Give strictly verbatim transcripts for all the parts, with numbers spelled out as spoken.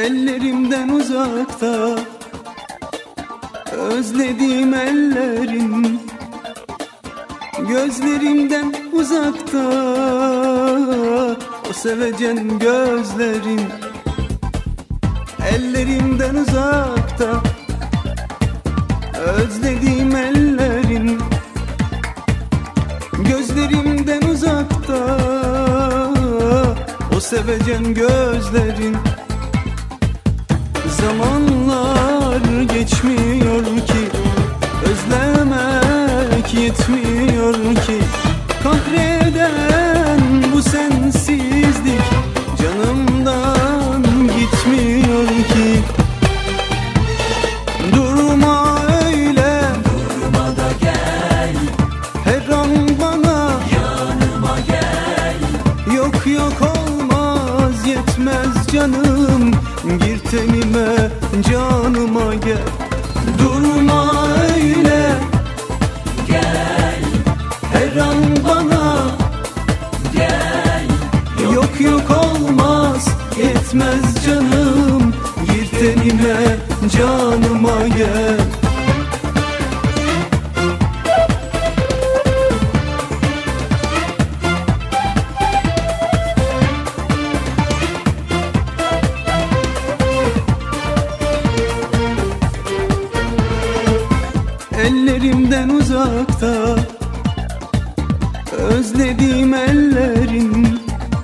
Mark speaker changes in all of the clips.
Speaker 1: Ellerimden uzakta, özlediğim ellerin. Gözlerimden uzakta, o sevecen gözlerin. Ellerimden uzakta, özlediğim ellerin. Gözlerimden uzakta, o sevecen gözlerin. Zamanlar geçmiyor ki, özlemek yetmiyor ki. Kahreden bu sensizlik canımdan gitmiyor ki. Durma öyle,
Speaker 2: durma da gel,
Speaker 1: her an bana
Speaker 2: yanıma gel.
Speaker 1: yok yok olmaz, yetmez canım, gir tenime, canıma gel. Durma öyle,
Speaker 2: Gel,
Speaker 1: her an bana
Speaker 2: gel.
Speaker 1: yok yok olmaz, yetmez canım, gir tenime, canıma gel. Ellerimden uzakta, özlediğim ellerin.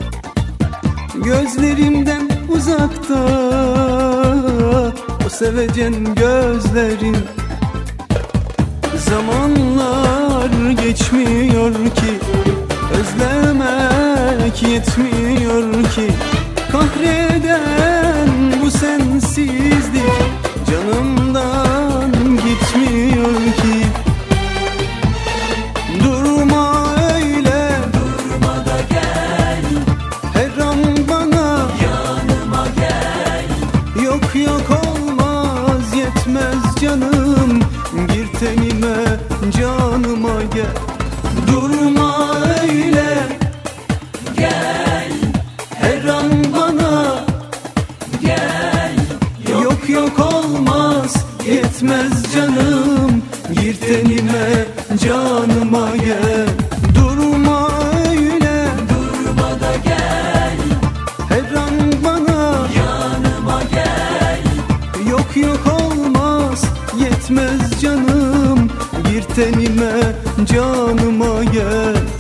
Speaker 1: Gözlerimden uzakta, o sevecen gözlerin. Zamanlar geçmiyor ki, özlemek yetmiyor ki. Kahreden bu sensizlik canımdan gitmiyor ki. Durma öyle,
Speaker 2: Durma da gel,
Speaker 1: her an bana
Speaker 2: yanıma gel.
Speaker 1: yok yok olmaz, yetmez canım, gir tenime, canıma gel. Durma öyle,
Speaker 2: Gel,
Speaker 1: her an bana
Speaker 2: gel.
Speaker 1: yok yok olmaz, yetmez canım, gir tenime, canıma gel. Durma öyle,
Speaker 2: Durma da gel,
Speaker 1: her an bana
Speaker 2: yanıma gel.
Speaker 1: yok yok olmaz, yetmez canım, gir tenime, canıma gel.